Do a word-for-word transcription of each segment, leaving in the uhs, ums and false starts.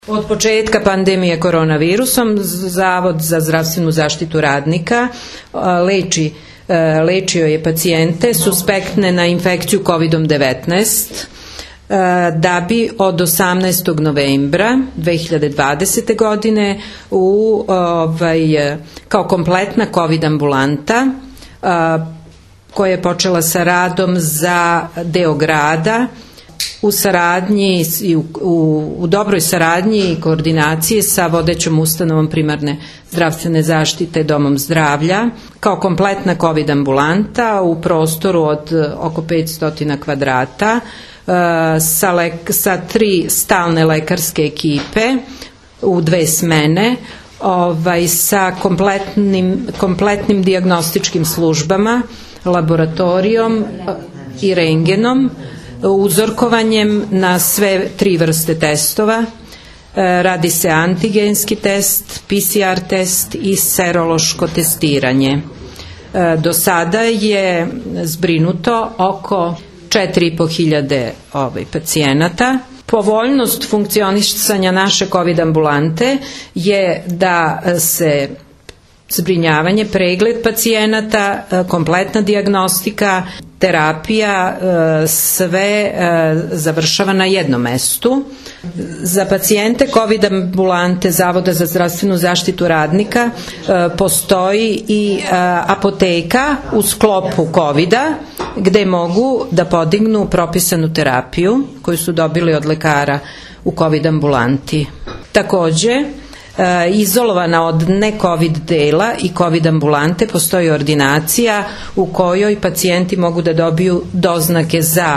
Od početka pandemije koronavirusom Zavod za zdravstvenu zaštitu radnika leči, lečio je pacijente suspektne na infekciju kovidom devetnaest, da bi od osamnaestog novembra dve hiljade dvadesete. godine u, ovaj, kao kompletna covid ambulanta koja je počela sa radom za deo grada u saradnji i u, u, u dobroj saradnji i koordinaciji sa vodećom ustanovom primarne zdravstvene zaštite Domom zdravlja, kao kompletna covid ambulanta u prostoru od oko petsto kvadrata, sa, lek, sa tri stalne lekarske ekipe u dve smene, ovaj, sa kompletnim, kompletnim dijagnostičkim službama, laboratorijom i rengenom, uzorkovanjem na sve tri vrste testova. Radi se antigenski test, P C R test i serološko testiranje. Do sada je zbrinuto oko četiri i po hiljade ovaj, pacijenata. Povoljnost funkcionisanja naše covid ambulante je da se zbrinjavanje, pregled pacijenata, kompletna dijagnostika, terapija, sve završava na jednom mestu. Za pacijente covid ambulante Zavoda za zdravstvenu zaštitu radnika postoji i apoteka u sklopu covida gde mogu da podignu propisanu terapiju koju su dobili od lekara u covid ambulanti. Takođe, izolovana od ne-covid dela i covid ambulante postoji ordinacija u kojoj pacijenti mogu da dobiju doznake za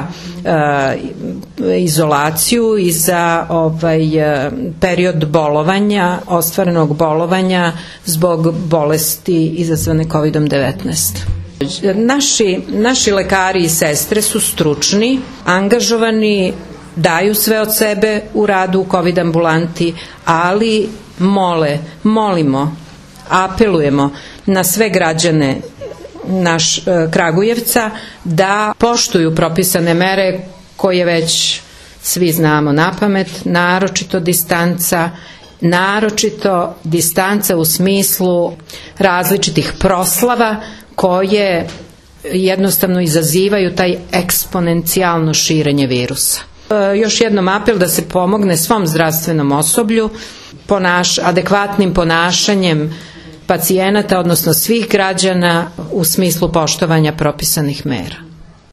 uh, izolaciju i za ovaj, period bolovanja, ostvarenog bolovanja zbog bolesti izazvane kovidom devetnaest. Naši, naši lekari i sestre su stručni, angažovani, daju sve od sebe u radu u covid ambulanti, ali mole, molimo, apelujemo na sve građane naš Kragujevca da poštuju propisane mere koje već svi znamo napamet, naročito distanca, naročito distanca u smislu različitih proslava koje jednostavno izazivaju taj eksponencijalno širenje virusa. Još jednom apel da se pomogne svom zdravstvenom osoblju ponaš, adekvatnim ponašanjem pacijenata, odnosno svih građana u smislu poštovanja propisanih mera.